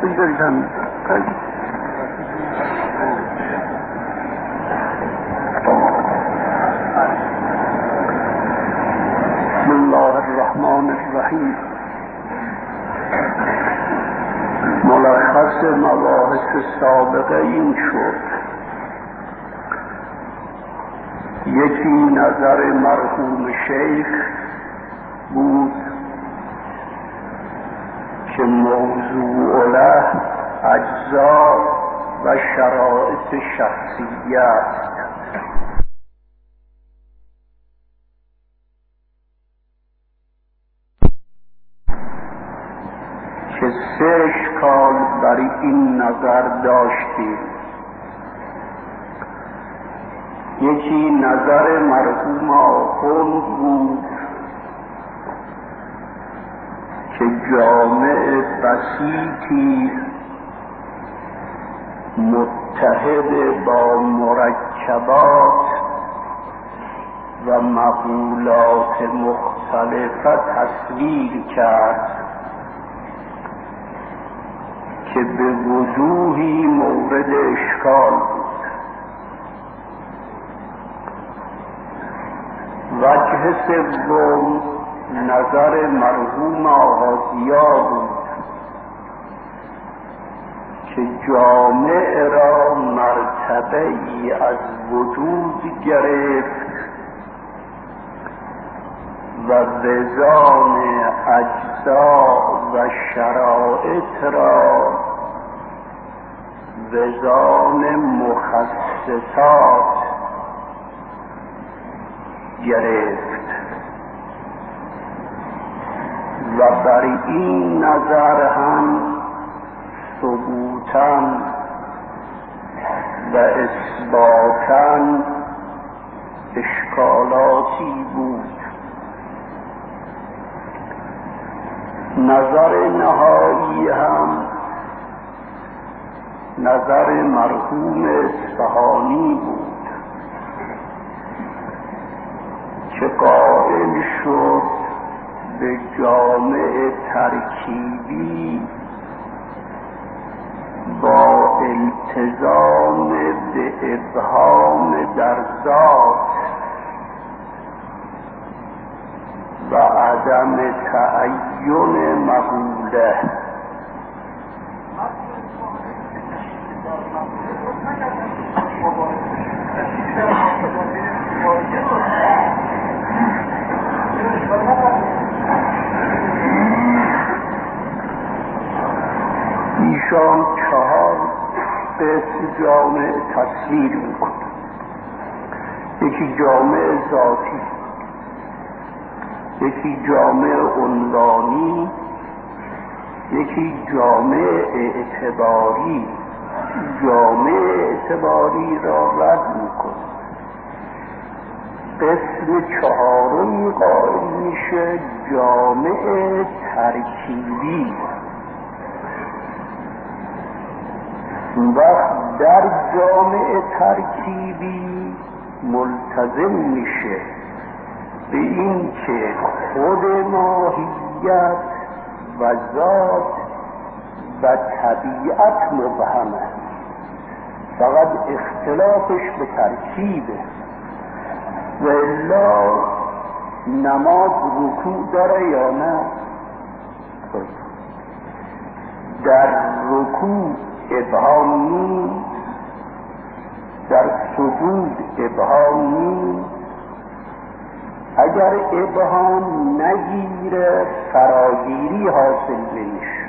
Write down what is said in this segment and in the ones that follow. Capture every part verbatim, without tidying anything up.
بگردن. بسم الله الرحمن الرحیم. ملخص مباحث سابقه این شد: یکی نظر مرحوم شیخ بود که موضوع له اجزا و شرایط شخصیه است. که سه اشکال برای این نظر داشتیم. یکی نظر مرحوم آخوند بود که جامع بسیطی متحد با مرکبات و مقولات مختلفه تصویر کرد که به وضوحی مورد اشکال بود. وجه سوم نظر مرحوم آغازیا بود که جامع را مرتبه ای از وجود گرفت و وزان اجزا و شرایط را وزان مخصصات گرفت و بر این نظر هم ثبوتاً و اثباتاً اشکالاتی بود. نظر نهایی هم نظر مرحوم اصفهانی بود که قائل شد به جامع ترکیبی با التزام به ابهام در ذات و عدم تعین مقوله. ایشان چهار قسم جامع تصویر میکند. یکی جامع ذاتی، یکی جامع عنوانی، یکی جامع اعتباری. جامع اعتباری را رد میکند. قسم چهارم قائل میشه جامع ترکیبی. وقت در جامع ترکیبی ملتزم میشه به این که خود ماهیت و ذات و طبیعت مبهمه، فقط اختلافش به ترکیبه. و الا نماز رکوع داره یا نه؟ در رکوع ابهام نیست، در سجود ابهام نیست. اگر ابهام نگیره فراگیری حاصل نمیشه.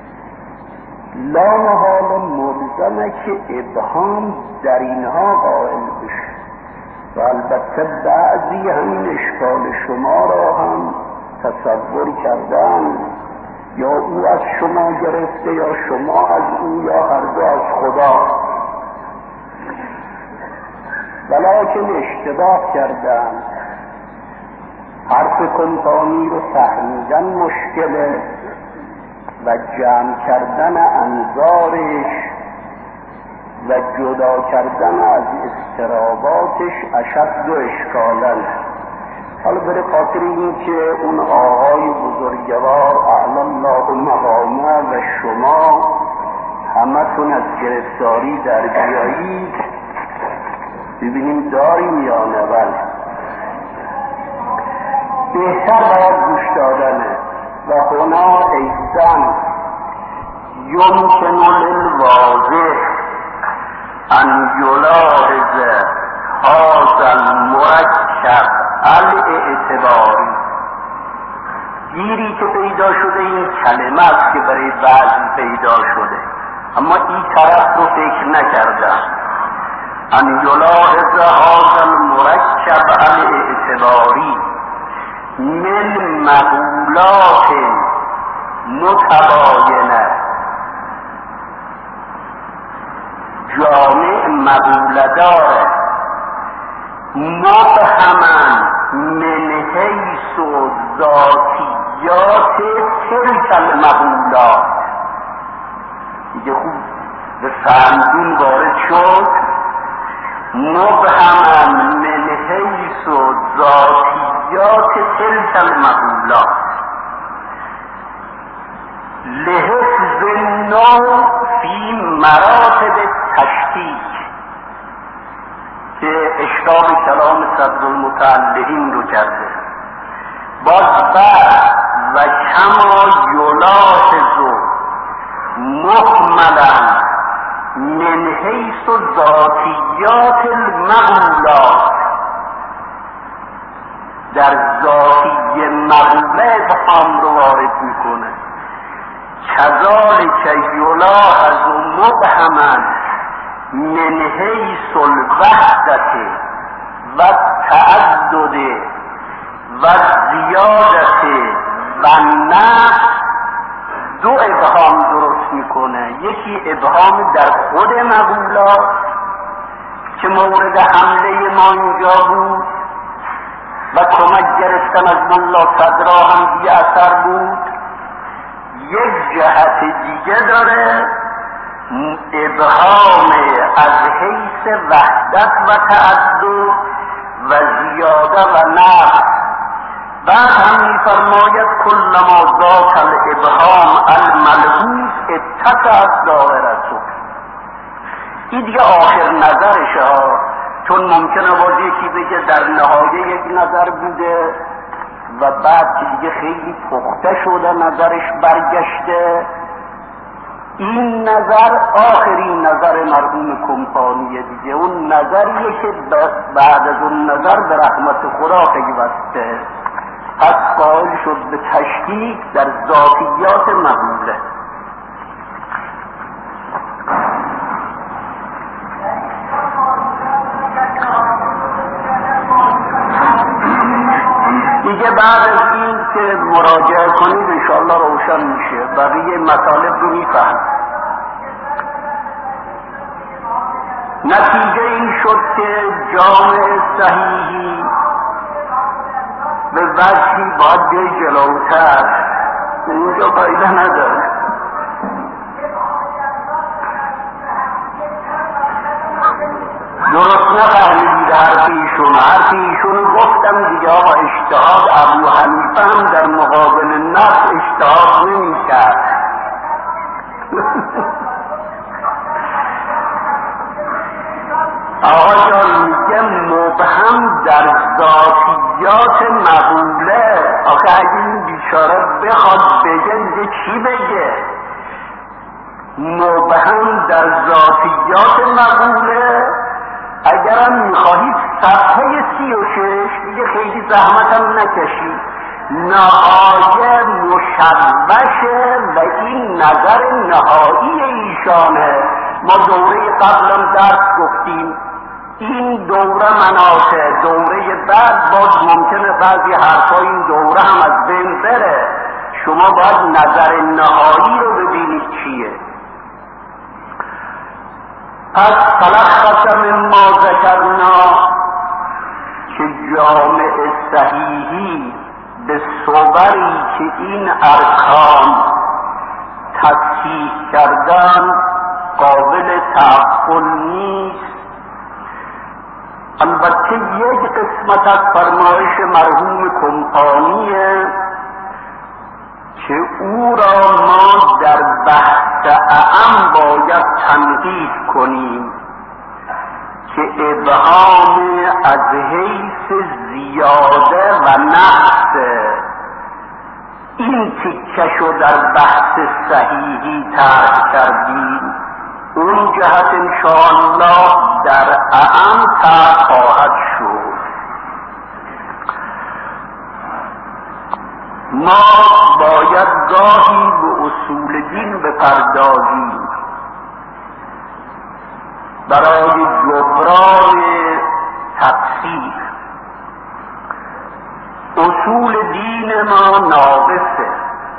لا محال ملزمه که ابهام در اینها قائل بشه و البته بعضی همین اشکال شما را هم تصور کردن، یا او از شما گرفته یا شما از او یا هر دو از خدا، ولکن اشتباه کردن. حرف کنتانی رو فهمیدن مشکله و جمع کردن انظارش و جدا کردن از اضطراباتش اشد و اشکالن. حالا برای خاطر این که اون آقای بزرگوار اعلی الله مقامه و شما چون از گرفتاری در بیایید ببینیم داریم یا نه. بله بهتر باید گوش دادنه. و هنا ایضا یمکن للواضح ان یلاحظ هذا المرکب الاعتباری. گیری که پیدا شده این کلمه است که برای بعضی پیدا شده، اما این طرف رو فکر نکردم. ان یلاحظ هذا المرکب الاعتباری من مقولات متباینه، جامع مقوله داره، مبهما من حیث و ذاتیات تلک المقولات. دیگه خوب به فهمدون وارد شد. مبهما من حیث و ذاتیات تلک المقولات لحفظ النوع فی مراتب تشکیک، که اشراب کلام صدر المتعلقین رو کرده. باز بعد و کما یلاحظ مهملا من حیث ذاتیات المقولات، در ذاتی مقوله ابهام رو وارد میکنه. کذالک یلاحظ مبهما من حیث الوحدت و تعدد و زیادت و نقص دو ابهام درست میکنه. یکی ابهام در خود مقولات که مورد حمله ما اینجا بود و کمک گرفتن از ملا صدرا هم بی اثر بود. یک جهت دیگه داره، ابهام از حیث وحدت و تعدد و زیاده و نقص. بعد هم میفرماید کلما ذاک الابهام الملحوظ اتسعت دائرته. این دیگه آخر نظرشه ها، چون ممکنه باز یکی بگه در نهایه یک نظر بوده و بعد که دیگه خیلی پخته شده نظرش برگشته. این نظر آخرین نظر مرحوم کمپانیه دیگه، اون نظریه که بعد از اون نظر به رحمت خدا پیوسته. پس قائل شد به تشکیک در ذاتیات مقوله. دیگه بعد از این که مراجعه کنید انشاءالله روشن میشه، بقیه مطالب رو میفهم. نتیجه این شد که جامع صحیحی به وجهی باید بیای جلوتر، اینجا فایده نداره. درست نفهمیدید حرف ایشون. حرف ایشون گفتم دیگه آقا اجتهاد ابو حنیفه هم در مقابل نفس اجتهاد نمی کرد. آقا جان میگه مبهم در ذاتیات مقوله. آخه اگه این بیچاره بخواد بگه میگه چی بگه؟ مبهم در ذاتیات مقوله. اگرم میخواهید صفحه سی و شش دیگه خیلی زحمتم نکشید، نهایه مشوشه و این نظر نهایی ایشانه. ما دوره قبلم درس گفتیم، این دوره مناطه، دوره بعد باز ممکنه بعضی حرفای این دوره هم از بین بره. شما باید نظر نهایی رو ببینید چیه. پس تلخص مما ذکرنا که جامع صحیحی به صوری که این ارکان تصحیح کردن قابل تعقل نیست. البته یک قسمت از فرمایش مرحوم کمپانیه که او را ما در بحث اعم باید تنقیح کنیم که ابهام از حیث زیاده و نقص این تکشو در بحث صحیحی ترک کردیم، اون جهت انشاءالله در اعم ترک خواهد شد. ما باید گاهی به اصول دین بپردازیم برای جبران تقصیر. اصول دین ما ناقصه،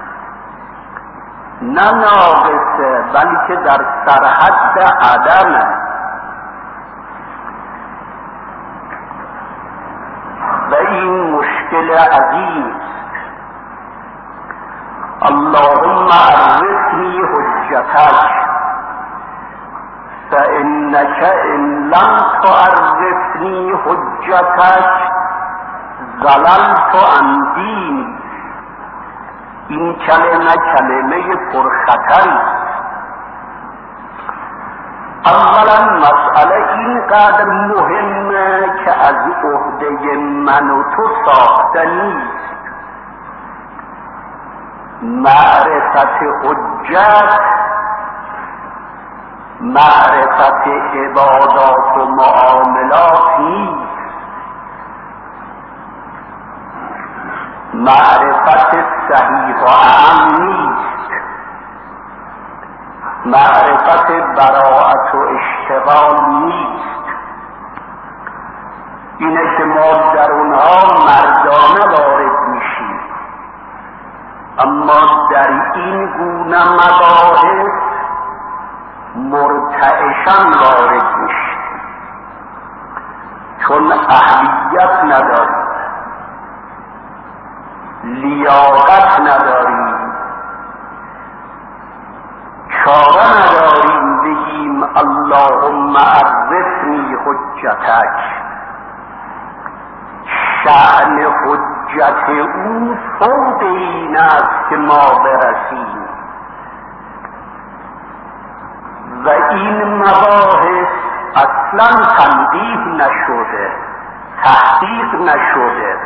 نه ناقصه بلکه در سرحد عدمه و این مشکل عظیم است. اللهم عرفنی حجتک فانک ان لم تعرفنی حجتک ضللت عن دینی. این کلمه کلمه پرخطری است. اولا مسئله اینقدر مهمه که از عهده من و تو ساخته نیست. معرفت حجت معرفت عبادات و معاملات نیست، معرفت صحیح و اعم نیست، معرفت براءت و اشتغال نیست. اینه که ما در اونها مردانه وارد میشیم، اما در این گونه مباحث مرتعشاً وارد میشیم، چون اهلیت نداریم، لیاقت نداریم، چاره نداریم بگیم اللهم عرفنی حجتک. شأن حجت او فوق این است که ما برسیم و این مباحث اصلا تنقیح نشده، تحقیق نشده.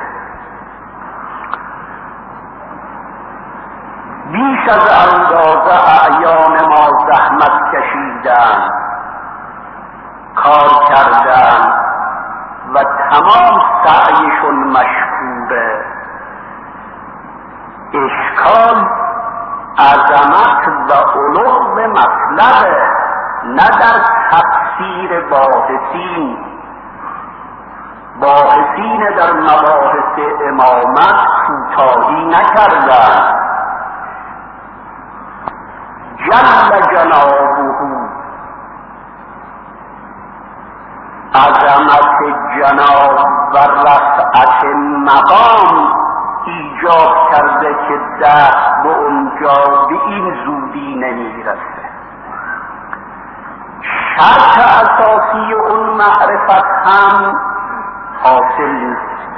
بیش از اندازه اعیان ما زحمت کشیدن، کار کردن و تمام سعیشون مشکوره. اشکال عظمت و علو مطلبه، نه در تفسیر باحثین. باحثین در مباحث امامت کوتاهی نکردن. جل جنابه، عظمت جناب و رفعت مقام ایجاب کرده که دست به اونجا به این زودی نمیرسه. شرط اساسی اون معرفت هم حاصل نیست.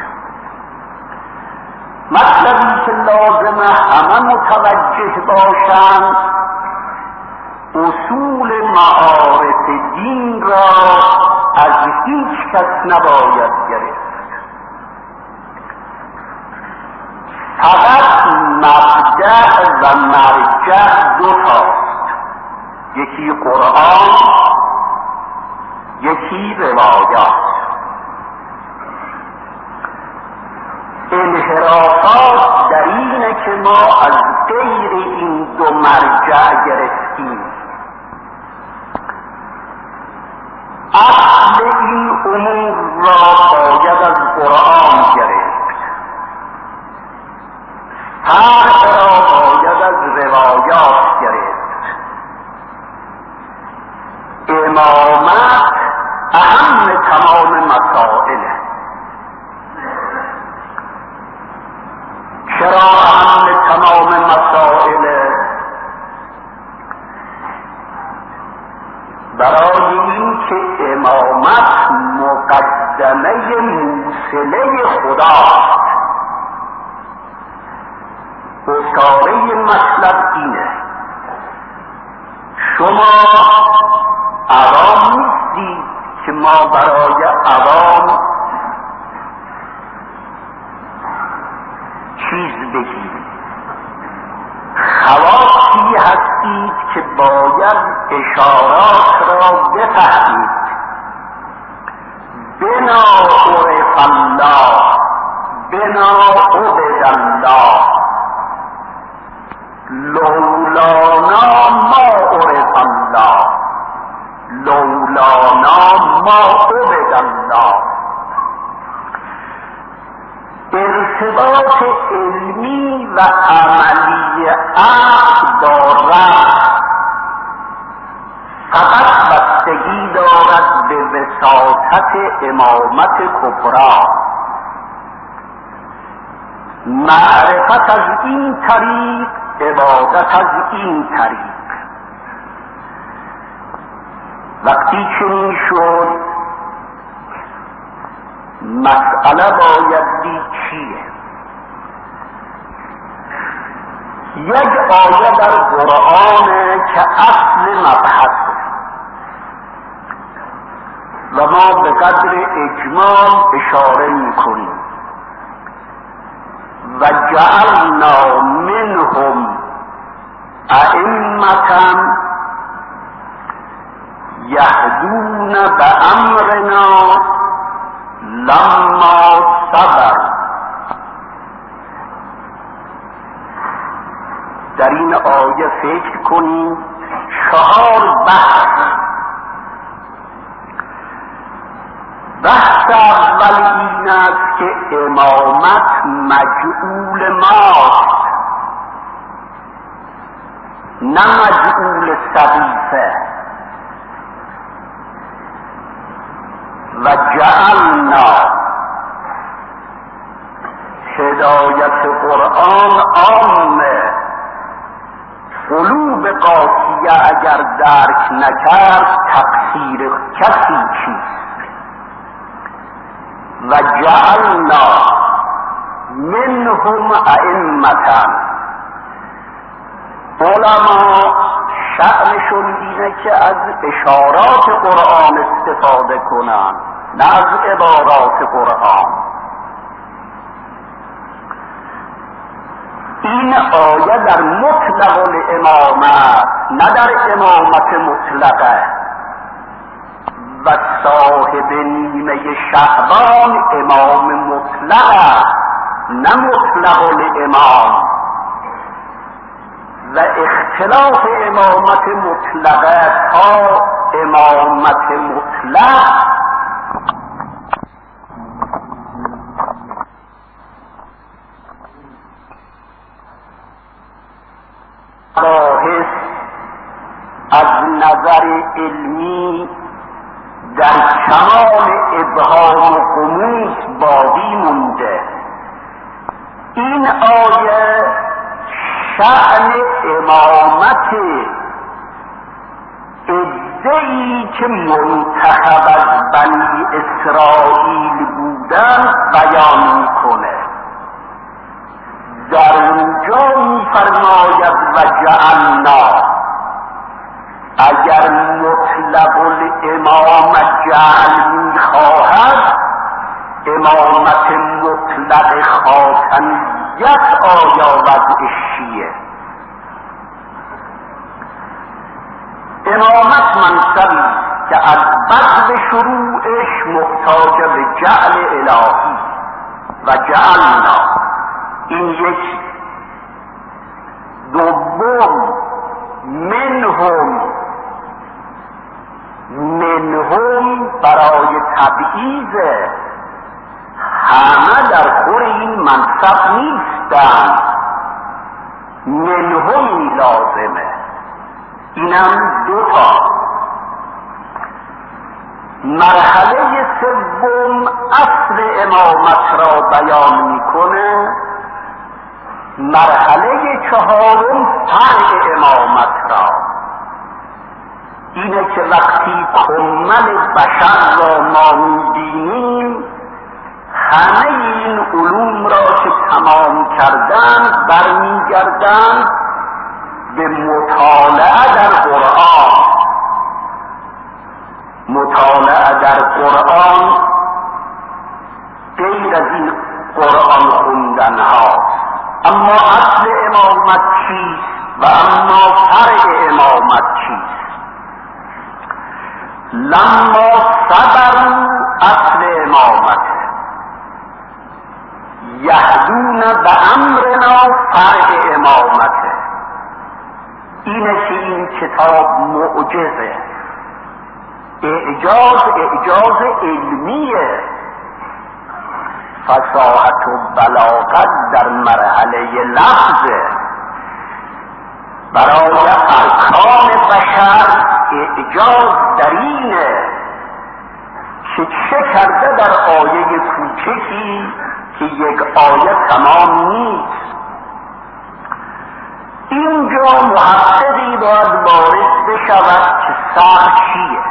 مطلبی که لازمه همه متوجه باشند، اصول معارف دین را از هیچ کس نباید گرفت. فقط مبدأ و مرجع دو تاست، یکی قرآن، یکی روایات. انحرافات در اینه که ما از غیر این دو مرجع گرفتیم. اصل این امور را باید از قرآن گرفت، فرع را باید از روایات گرفت. امامت اهم تمام مسائله. چرا اهم تمام مسائله؟ برای اینکه امامت مقدمه موصله خداست. اشاره مطلب اینه شما عوام نیستید که ما برای عوام چیز بگیم، خواصی هستید که باید اشارات را بفهمید. بنا عرف الله بنا عبد الله لولانا ما عرف الله لولانا ما عبد الله. ارتباط علمی و عملی عقل با رب فقط بستگی دارد به وساطت امامت کبری. معرفت از این طریق، عبادت از این طریق. وقتی چنین شد مسئله باید دید چیه. یک آیه در قرآن که اصل مبحث و ما به قدر اجمال اشاره میکنیم. و جعلنا منهم ائمة یهدون بأمرنا لما صبر. در این آیه فکر کنیم چهار بحث. بحث اول این است که امامت مجعول ماست نه مجعول صحیفه. و جعلنا هدایت قرآن عامه، قلوب قاسیه اگر درک نکرد تقصیر کسی چیست. و جعلنا منهم ائمة. علما شأنشون اینه که از اشارات قرآن استفاده کنن نه از عبارات قرآن. این آیه در مطلق الامامت نه در امامت مطلقه. و صاحب نیمه شعبان امام مطلق نه مطلق الامام. و اختلاف امامت مطلقه تا امامت مطلق باحث از نظر علمی در کمال ابهام و غموض باقی مونده. این آیه شأن امامت عده‌ای که منتخب از بنی اسرائیل بودن بیان میکنه. در اونجا میفرماید و جعلنا، اگر مطلق الامام جعل میخواهد امامت مطلق خاتمیت آیا وضعش چیه؟ امامت منصبی که از بدو شروعش محتاج به جعل الهی. و جعلنا این یک. دوم منهم، منهم برای تبعیض، همه در خور این منصب نیستن، منهمی لازمه. اینم دو تا. مرحله سوم اصل امامت را بیان میکنه. مرحله چهارم فرع امامت را. اینه که وقتی کمل بشر را ما میبینیم همه این علوم را که تمام کردند برمیگردند به مطالعه در قرآن. مطالعه در قرآن غیر از این قرآن خوندن هاست. اما اصل امامت چیست و اما فرع امامت چیست؟ لما صبروا اصل امامت، یهدون به امرنا فرع امامت. اینه که این کتاب معجزه، اعجاز اعجاز علمیه. فصاحت و بلاغت در مرحله لفظه. برای ارکان بشر اعجاز در اینه که چه کرده در آیه کوچکی که یک آیه تمام نیست. اینجا محققی باید وارد بشود که صبر چیه،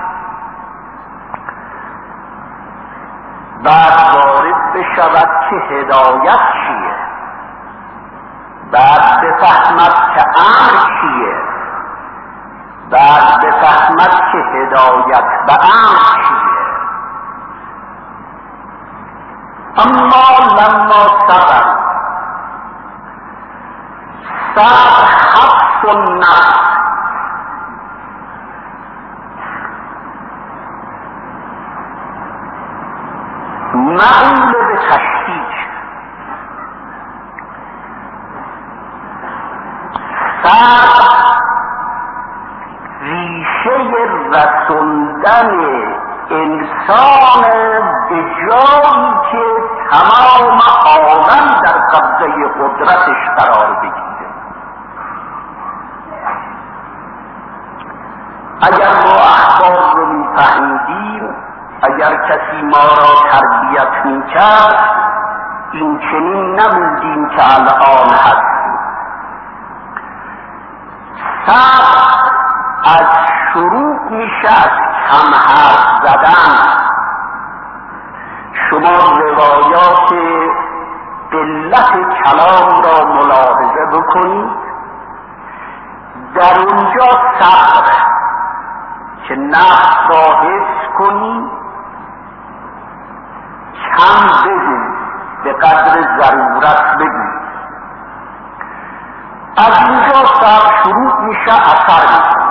بعد وارد بشود که هدایت چیه، بعد بفهمد که امر چیه، بعد بفهمد که هدایت به امر چیه. اما لما صبر، صبر حبس النفس، معمول به تشدید. صبر ریشه رسوندن انسان به جایی که تمام عالم در قبضه قدرتش قرار بگیره. اگر ما اخبار رو میفهمیدیم، اگر کسی ما را تربیت میکرد، این چنین نبودیم که الان هستیم. صبر از شروع میشه از کم حرف زدن. شما روایات قلت کلام را ملاحظه بکنید، در اونجا صبر که نفس را حفظ کنید، کم بگو، به قدر ضرورت بگو. از اینجا صبر شروع میشه، اثر میکنه.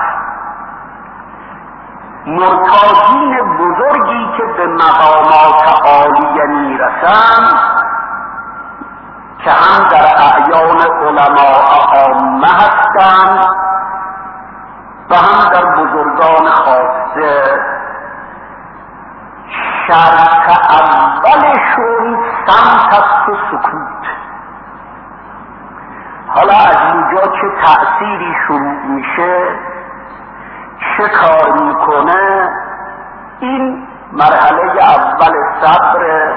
مرتاضین بزرگی که به مقامات عالیه میرسند، که هم در اعیان علماء عامه هستند و هم در بزرگان خاصه، شرط اولشون صمت است و سکوت. حالا از اینجا چه تأثیری شروع میشه، چه کار میکنه، این مرحله اول صبر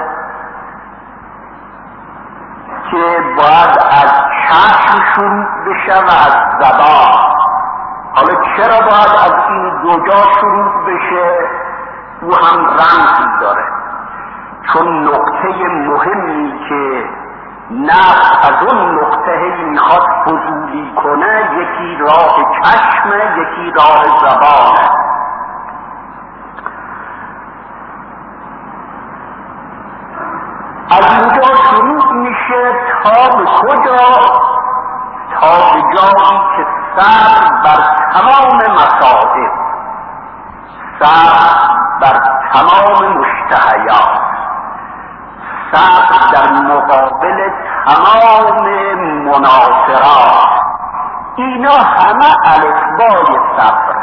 که باید از چشم شروع بشه و از زبان. حالا چرا باید از این دو جا شروع بشه؟ او هم رمزی داره، چون نقطه مهمی که نفس از اون نقطه میخواد فضولی کنه، یکی راه چشمه، یکی راه زبانه. از اینجا شروع میشه تا به کجا؟ تا به جایی که صبر بر تمام مصائب، صبر بر تمام مشتهیات، صبر در مقابل تمام مناصرات، اینا همه الفبای صبر.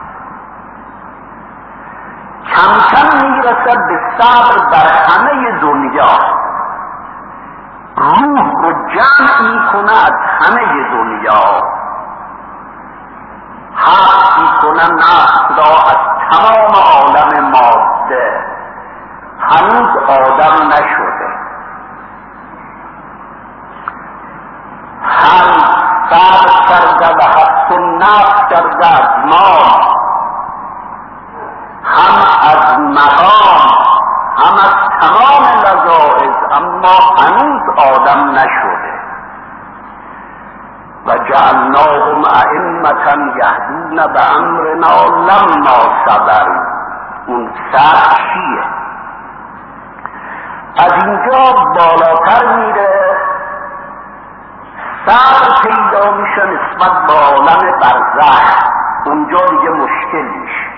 کم کم میرسد به صبر بر همه دنیا، روح رو جمع میکنه از همه دنیا، حفظ میکنه نفس را از تمام عالم ماده. هنوز آدم نشده، هم صبر کرده و حفظ النفس کرده از ما، هم از مقام، هم از تمام لذائذ، ما هنوز آدم نشده. و جعلناهم ائمة یهدون بامرنا لما صبروا. اون صبر چیه؟ از اینجا بالاتر میره، صبر پیدا میشه نسبت به عالم برزخ. اونجا دیگه مشکل میشه،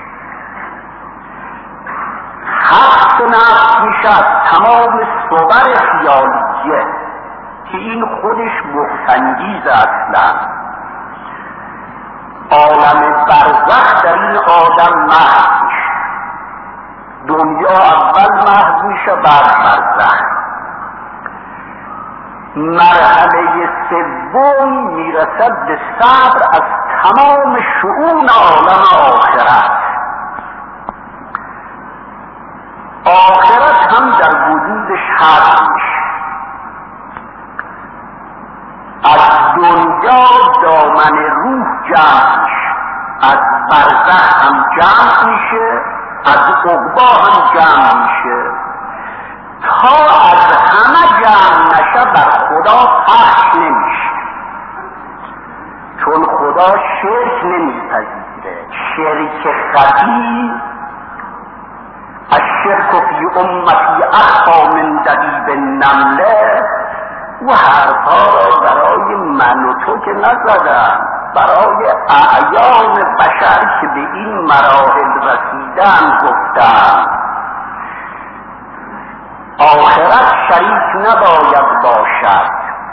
حبس نفس میشه از تمام صور خیالیه که این خودش بغض‌انگیز اصلا. عالم برزخ در این آدم محو میشه. دنیا اول محو میشه بعد برزخ. مرحله سوم میرسد به صبر از تمام شؤون عالم آخرت. آخرت هم در وجودش حل میشه. از دنیا دامن روح جمع میشه، از برزخ هم جمع میشه، از عقبا هم جمع میشه، تا از همه جمع نشه بر خدا پخش نمیشه. چون خدا شرک نمیپذیره. شرک خفی، الشرک فی امتی اخفی من دبیب النمله، و حرفها را برای من و تو که نزدن، برای اعیان بشر که به این مراحل رسیدن گفتن. آخرت شریک نباید باشد،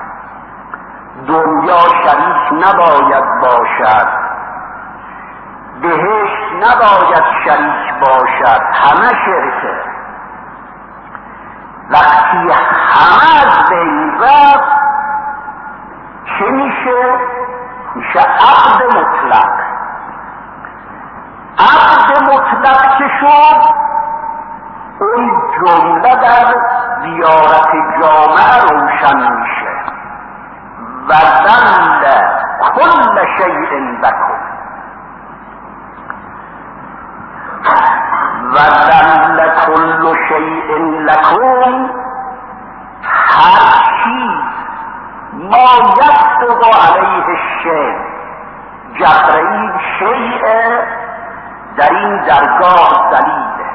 دنیا شریک نباید باشد، بهشت نباید شریک باشد، همه شرکه. وقتی همه از بین رفت چه میشه؟ میشه عبد مطلق. عبد مطلق که شد، اون جمله در زیارت جامعه روشن میشه. و ذل کل شیء لکم، و ذل کل شیء لکم، هر چیز ما یصدق علیه الشیء. جبرئیل شیء در این درگاه ذلیله،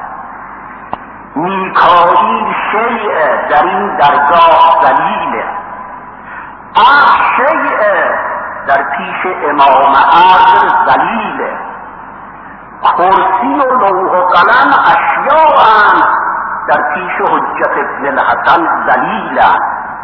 میکائیل شیء در این درگاه ذلیله، عرش شیء در پیش امام عرض ذلیله، کرسی و لوح و قلم اشیاء در پیش حجت ابن الحسن ذلیلند.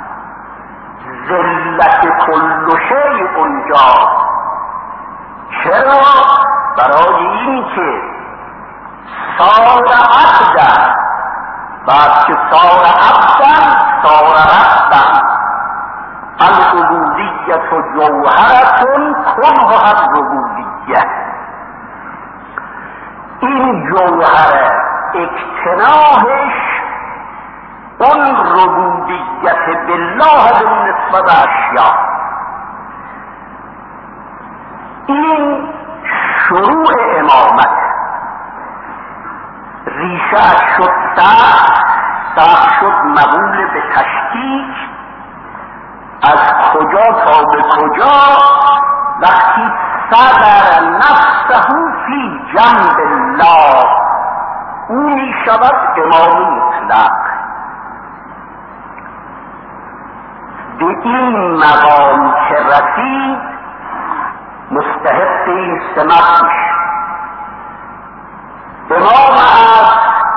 ذلت کل شیء اونجا. چرا؟ برای این که صار عبدن، بعد که صار عبدن صار ربن. العبودیت جوهرتون کنها الربوبیه. این جوهر اکتناهش اون ربوبیت بالله به نسبت اشیاء. این شروع امامت. ریشه شد سخت، سخت شد مقبول به تشکیک. از کجا تا به کجا؟ وقتی صدر نفسه فی جنب الله، او می شود امام مطلق. به این مقام که رسید مستحق این سمت میشه. امام عصر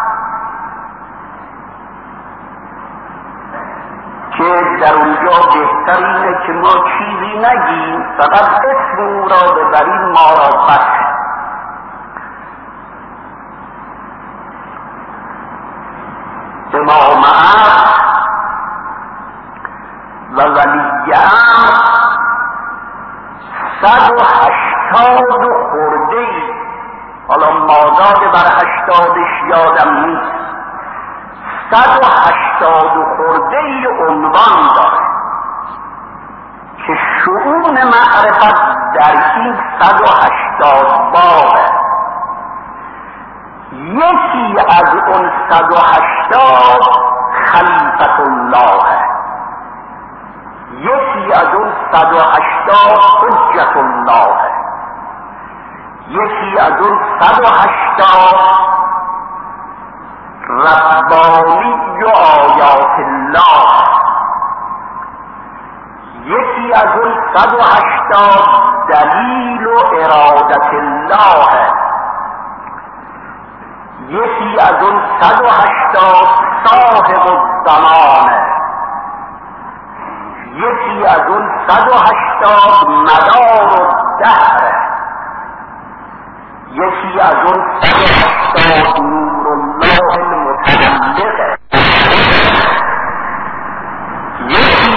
که در اونجا بهتر اینه که ما چیزی نگیم، فقط اسم او را ببریم، ما را بس. امام عصر و ولی امر صد و هشتاد و خورده ای، حالا ماداد بر هشتادش یادم نیست، صد و هشتاد و خورده ای عنوان داره که شؤون معرفت در این صد و هشتاد بابه. یکی از اون صد و هشتاد خلیفه نصرة الله، یکی از اون صد و هشتاد حجت الله، یکی از اون صد و هشتاد ربانی و آیات الله، یکی از اون صد و هشتاد دلیل و ارادت الله، یکی از اون صد و هشتاد صاحب الزمان، یکی از اون صد و هشتاد مدار الدهر، یکی از اون صد و هشتاد نور الله المتعلق، یکی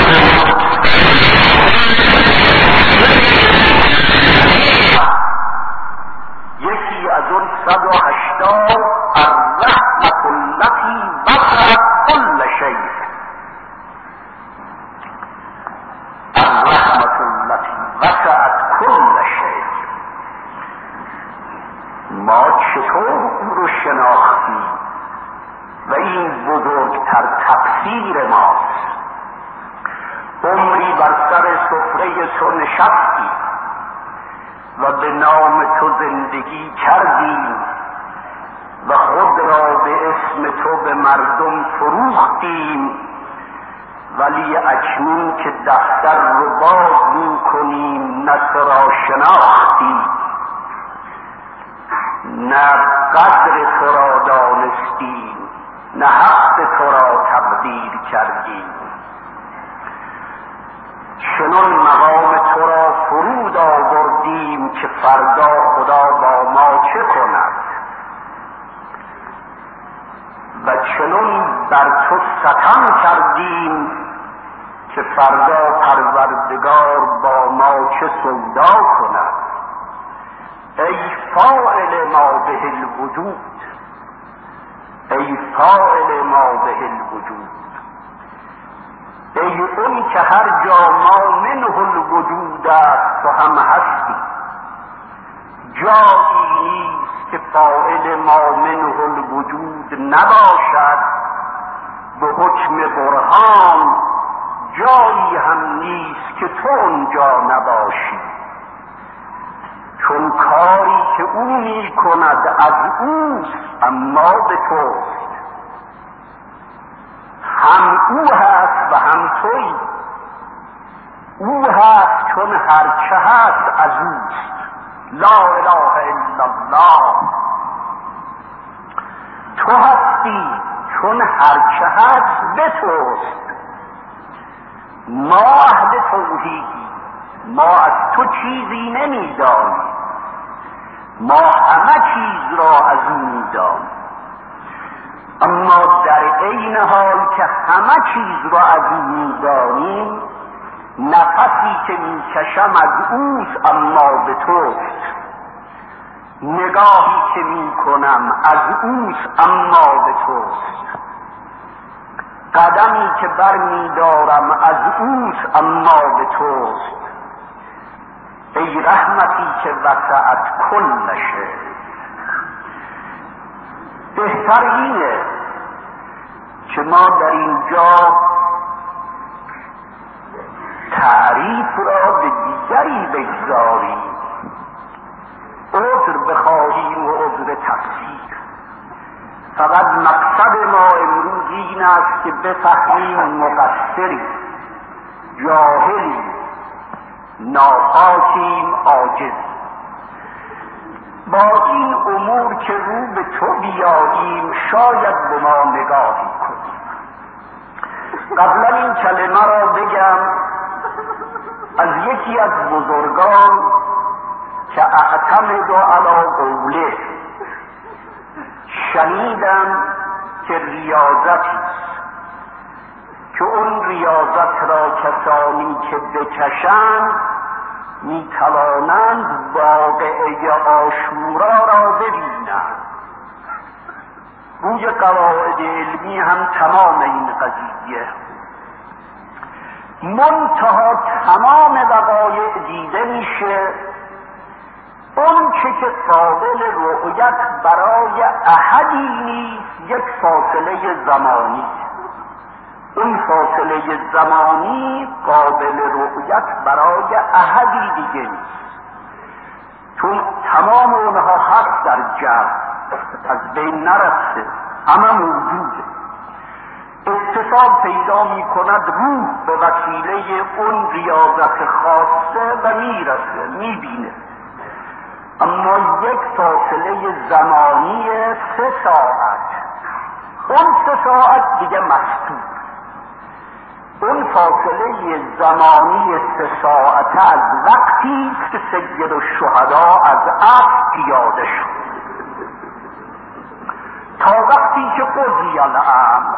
یکی از اون صد و هشتاد الرحمة التي وسعت كل شيء، الرحمة التي وسعت كل شيء. ما چطور او رو شناختیم و این بزرگتر تفسیر ماست. عمری بر سر سفره تو نشستیم و به نام تو زندگی کردیم و خود را به اسم تو به مردم فروختیم، ولی اکنون که دفتر رو باز می کنیم نه تو را شناختیم، نه قدر تو را دانستیم، نه حق تو را تقدیر کردیم. چنان مقام تو را فرود آوردیم که فردا خدا با ما چه کند، و چنان بر تو ستم کردیم که فردا پروردگار با ما چه سودا کند. ای فاعل ما به الوجود، ای فاعل ما به الوجود، ای اون که هر جا ما منه الوجود است تو هم هستی. جایی نیست که فاعل ما منه الوجود نباشد به حکم برهان، جایی هم نیست که تو اونجا نباشی، چون کاری که او می کند از اوست اما به توست. هم او هست و هم تویی. او هست چون هرچه هست از اوست. لا اله الا الله. تو هستی چون هرچه هست به توست. ما اهل توحیدی، ما از تو چیزی نمیدانیم، ما همه چیز را از او میدانیم، اما در عین حال که همه چیز را از او میدانیم، نفسی که میکشم از اوست اما به توست، نگاهی که میکنم از اوست اما به توست، قدمی که بر میدارم از اوست اما به توست. ای رحمتی که وسعت کل شیء. بهتر اینه که ما در اینجا تعریف را به دیگری بگذاریم، عذر بخواهیم و عذر تفسیر. فقط مقصد ما امروز این است که بفهمیم مقصریم، جاهلیم، ناپاکیم، عاجزیم. با این امور که رو به تو بیاییم شاید به ما نگاهی کنیم. قبلا این کلمه را بگم از یکی از بزرگان که اعتمد علی قوله، شنیدم که ریاضتی است که اون ریاضت را کسانی که بکشند میتوانند واقعه عاشورا را ببینند. روی قواعد علمی هم تمام این قضیه، منتها تمام وقایع دیده میشه، اون چه که قابل رؤیت برای احدی نیست یک فاصله زمانی. اون فاصله زمانی قابل رؤیت برای احدی دیگه نیست، چون تمام اونها هست در جو، از بین نرفته، همه موجوده. اتصال پیدا می کند روح به وسیله اون ریاضت خاصه و میرسه، میبینه. اما یک فاصله زمانی سه ساعت، اون سه ساعت دیگه مستور. اون فاصله زمانی سه ساعت از وقتی است که سید الشهدا از عصر پیاده شد تا وقتی که قضی الامر،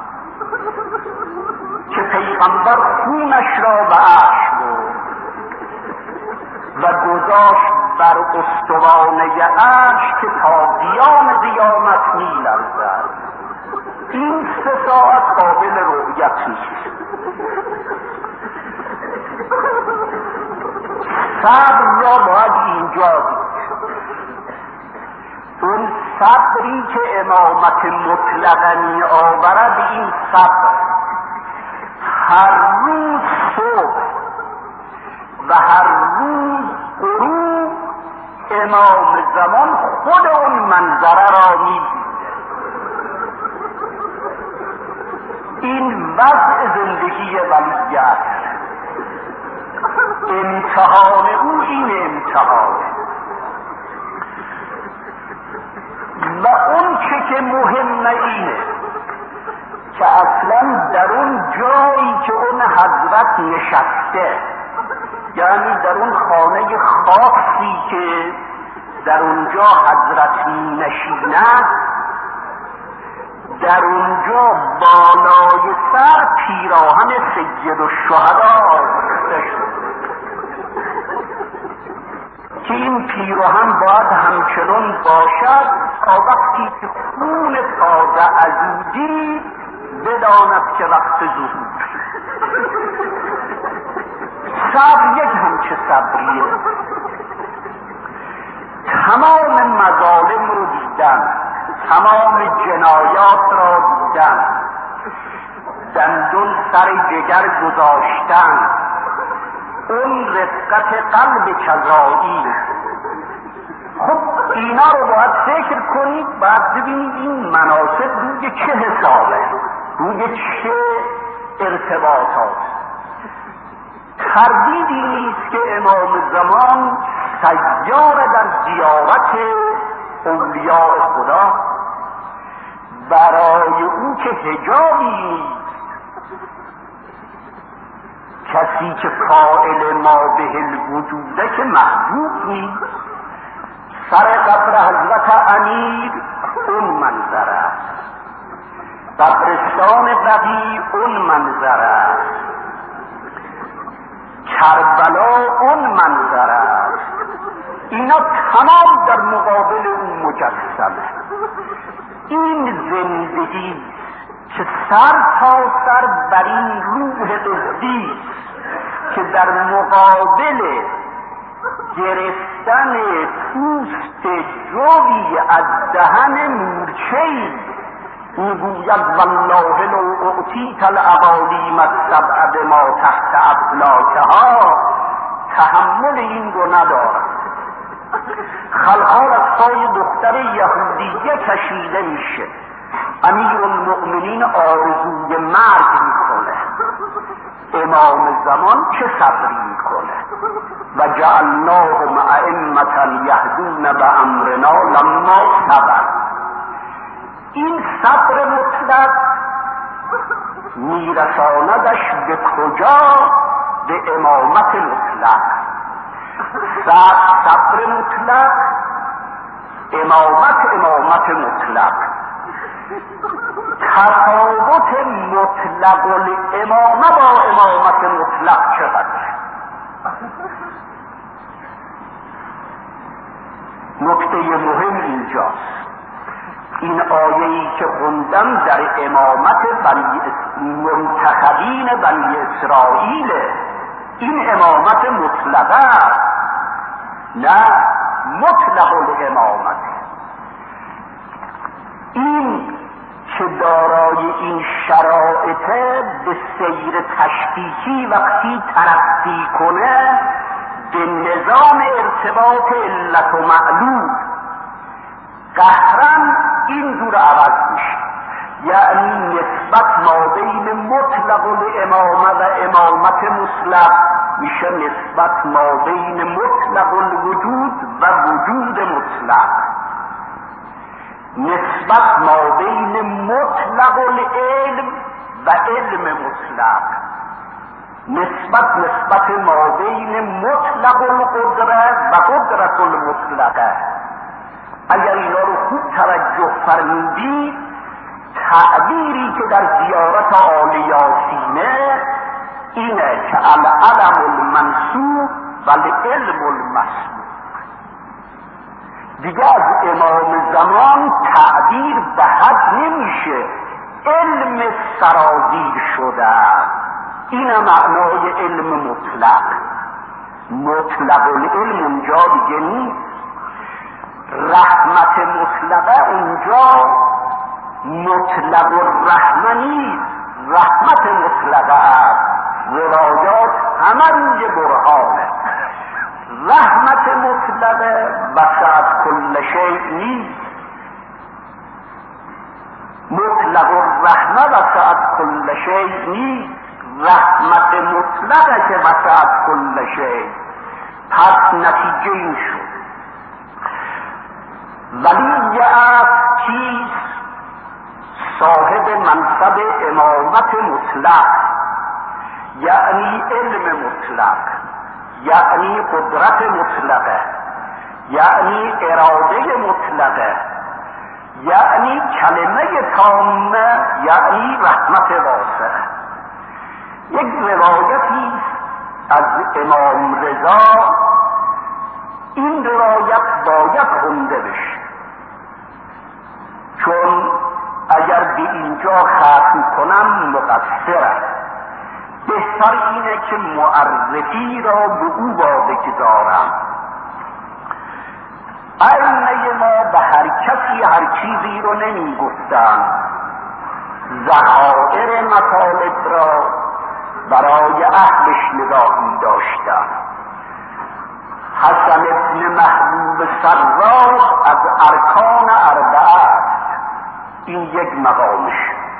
که پیغمبر خونش را به عرش برد و گذاشت بر استوانه عرش که تا قیام قیامت می لرزد. این سه ساعت قابل رؤیت نیست. صبر را باید اینجا دید. اون صبری که امامت مطلقه می آورد، این صبر هر روز صبح و هر روز غروب امام زمان خود اون منظره را می دید. این وضع زندگی ولی است. امتحان او این امتحان و اون چه که مهم اینه که اصلا در اون جایی که اون حضرت نشسته، یعنی در اون خانه خاصی که در اونجا حضرت نشیند، در اونجا بالای سر پیراهن سید الشهدا آویخته شد که این پیراهن باید همچنان باشد تا وقتی که خون تازه از او دید بداند که وقت ظهور. صبر یک همچه صبریه. تمام مظالم رو دیدن، تمام جنایات را دیدن، دندون سر جگر گذاشتن، اون رقت قلب کذایی. خب اینا رو باید فکر کنید، باید ببینید این مناسب روی چه حسابه، روی چه ارتباطات. تردیدی نیست که امام زمان سیار در زیارت اولیاء خدا، برای او که حجابی نیست. کسی که قائل ما به الوجوده که محبوب نیست. سر قبر حضرت امیر اون منظر است، قبرستان بقیع اون منظر است، کربلا اون منظر است. اینا تمام در مقابل اون مجسمه. این زندگی که سر تا سر بر این روح قدسی که در مقابل گرفتن پوست جوی از دهن مورچه‌ای میگوید والله لو اعطیت الاقالیم السبع بما تحت افلاکها، تحمل این رو ندارد. خلقان از پای دختر یهودیه کشیده میشه، امیر المؤمنین آرزوی مرگ میکنه، امام زمان چه صبری میکنه؟ و جعلناهم ائمة یهدون بامرنا لما صبر. این صبر مطلق میرساندش به کجا؟ به امامت مطلق. صبر مطلق، امامت امامت مطلق. تفاوت مطلق الامامه با امامت مطلق چقدر؟ نکته مهم اینجاست. این آیه‌ای که خوندم در امامت بنی منتخبین بنی اسرائیل، این امامت مطلقه، نه مطلق الامامت. این که دارای این شرایط به سیر تشبیهی وقتی ترقی کنه به نظام ارتباط علت و معلول قهرن این جور عوض میشه. یعنی نسبت ما بین مطلق الامامه و امامت مطلق میشه نسبت ما بین مطلق الوجود و وجود مطلق، نسبت ما بین مطلق العلم و علم مطلق، نسبت نسبت ما بین مطلق القدرت و قدرت المطلقه. اگر اینا رو خوب توجه فرمودید، تعبیری که در زیارت آل یاسینه اینه که العلم المنصوب و العلم المسبوق. دیگه از امام زمان تعبیر به حد نمیشه علم سرازیر شده. این معنای علم مطلق. مطلق العلم اونجا دیگه نیست، رحمت مطلقه اونجا مطلق الرحمه نیست، رحمت مطلقه است. روایات همه روی برهانه. رحمت مطلقه وسعت کل شیء نیست، مطلق الرحمه وسعت کل شیء نیست، رحمت مطلقه که وسعت کل شیء. پس نتیجه این شد ولی است چیست؟ صاحب منصب امامت مطلق، یعنی علم مطلق، یعنی قدرت مطلقه، یعنی اراده مطلقه، یعنی کلمه تامه، یعنی رحمت واسعه. یک روایتی از امام رضا، این روایت باید خونده بشه، چون اگر به اینجا ختم کنم مقصرم. بهتر اینه که معرفی را به او واگذارم. ائمه ما به هر کسی هر چیزی رو نمی گفتن، ذخایر مطالب را برای اهلش نگاه می داشتن. حسن ابن محبوب سراج از ارکان اربعه است، این یک مقامش.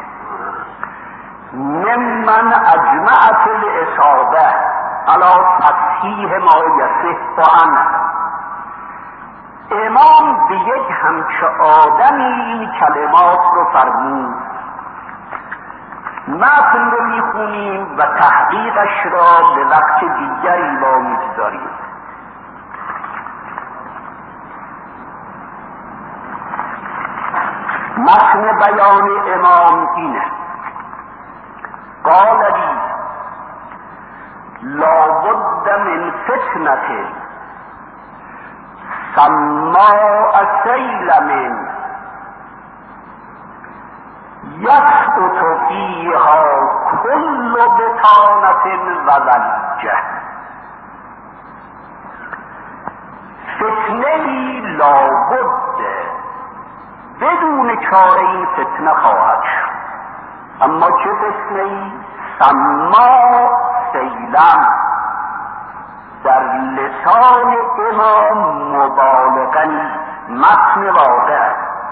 ممن اجمعت الاصابه علی تصحیح ما یصح عنه. امام به یک همچه آدمی این کلمات رو فرمود. متن رو میخونیم و تحقیقش را به وقت دیگری با میگذاریم. متن بیان امام اینه: قال لی لابد من فتنة سماء سیلم یسقط فیها کل بطانة و ولجة. فتنه لابد، بدون چاره این فتنه خواهد شد. اما چه فتنه ای؟ سما سیلم. در لسان امام مبالغه نیست، متن واقع.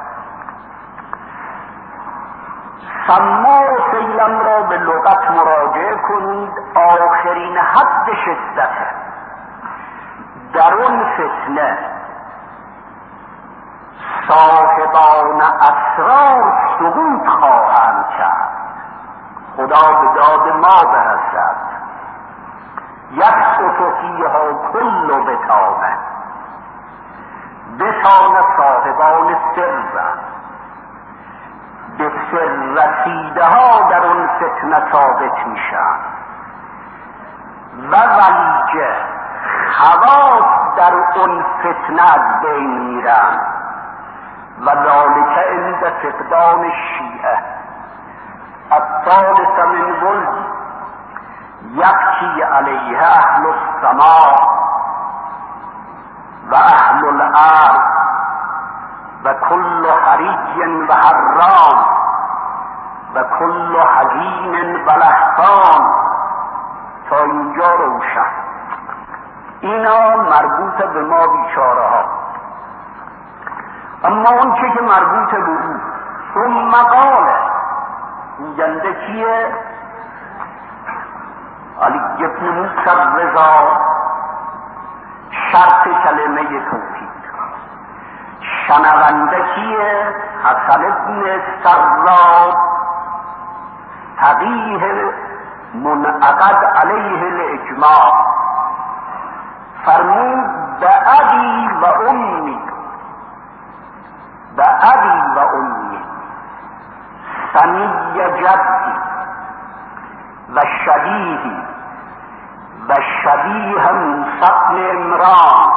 سما و سیلم را به لغت مراجعه کنید، آخرین حد شدته. در اون فتنه صاحبان اسرار سقوط خواهند کرد. خدا به داد ما برسد. یسقط فیها کل بطانه. بطانه صاحبان سر، به سر رسیده ها در اون فتنه ثابت میشن. و ولیجه، خواص در اون فتنه از بین میرن. و ذالک عند فقدان الشیعه. الثالث من ولد یبکی علیه اهل السماء و اهل الارض و کل حری و حرام و کل حزین و لهفان. تا اینجا روشن. اینا مربوط به ما بیچاره ها. اما اون چه که مربوط به او ثم قاله گوینده کیه؟ علی ابن موسی رضا شرط کلمه توحید. شنونده کیه؟ حسن ابن سراد فقیه منعقد علیه الاجماع فرمود به ابی و امی، به ابی و امی سمی جدی و شبیهی و شبیه موسی بن عمران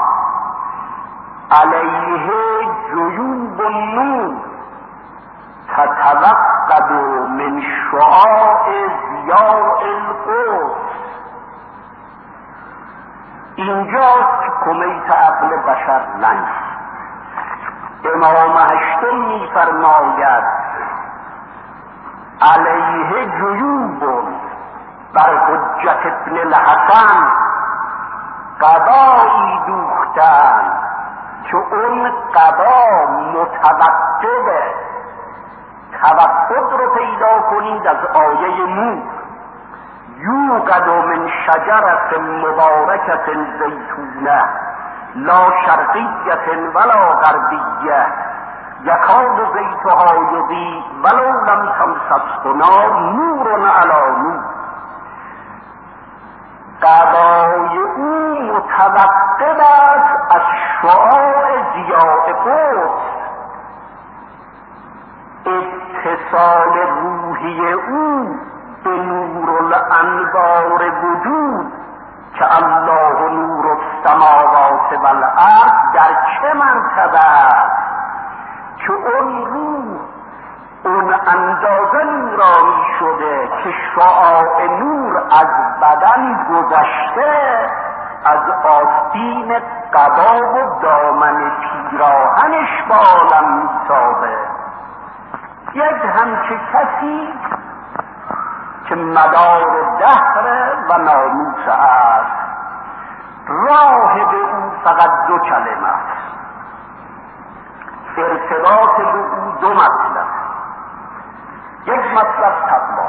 علیه جیوب النور تتوقد من شعاع ضیاء القدس. اینجاست که کمیت عقل بشر لنگ. امام هشتم می فرماید علیه جیوب بر حجت ابن الحسن قضایی دوختن که اون قضا متوقده. توقد رو پیدا کنید از آیه نور یوقد من شجرة مبارکة زیتونه لا شرقیة ولا غربیه یکاد زیتها یضیء ولو لم تمسسه نار نور علی نور. قضای او متوقد است از شعاع ضیاء قدس. اتصال روحی او به نور الانوار وجود که الله نور السماوات والارض در چه مرتبه است که اون روح اون اندازه نورانی شده که شعاع نور از بدن گذشته از آستین قبا و دامن پیراهنش بالم میتابه. یک همچه کسی که مدار دهر و ناموس است. راه به او فقط دو کلمه است. ارتباط به او دو مطلب. یک مطلب تقوا،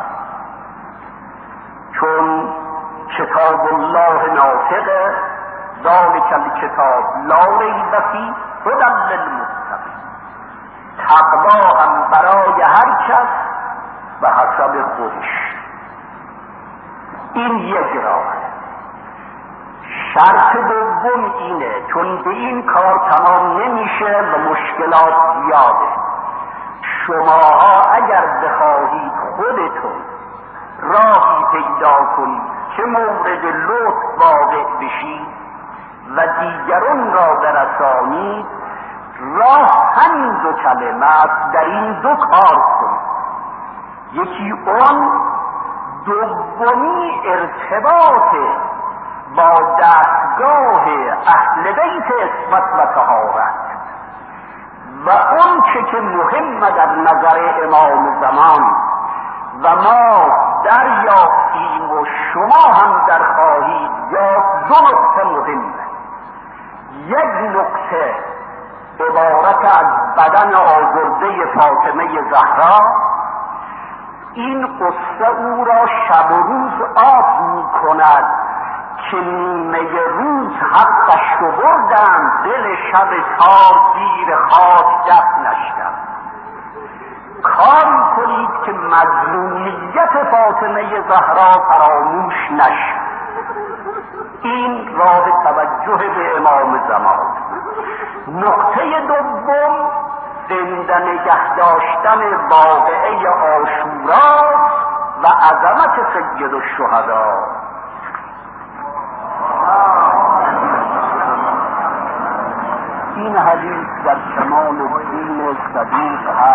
چون کتاب الله ناطقه ذالک الکتاب لا ریب فیه هدی للمتقین. تقوا هم برای هر کس به حسب خودش. این یک راه. شرط دوم اینه چون به این کار تمام نمیشه و مشکلات زیاده. شماها اگر بخواهید خودتون راهی پیدا کنید که مورد لطف واقع بشید و دیگران را برسانید، راه همین دو کلمه است. در این دو کار کنید. یکی اون، دومی ارتباط با دستگاه اهل بیت عصمت و طهارت و اون چه که مهم در نظر امام زمان و ما دریافتیم و شما هم در خواهید یا دو نقطه مهمه. یک نقطه عبارت از بدن آزرده فاطمه زهرا. این قصه او را شب و روز آب می کند که نیمه روز حقش رو بردن، دل شب تار زیر خاک دفنش کرد. کاری کنید که مظلومیت فاطمه زهرا فراموش نشد. این راه توجه به امام زمان. نقطه دوم زنده نگه داشتن واقعه عاشورا و عظمت سید الشهدا. این حدیث در کمال الدین صدوق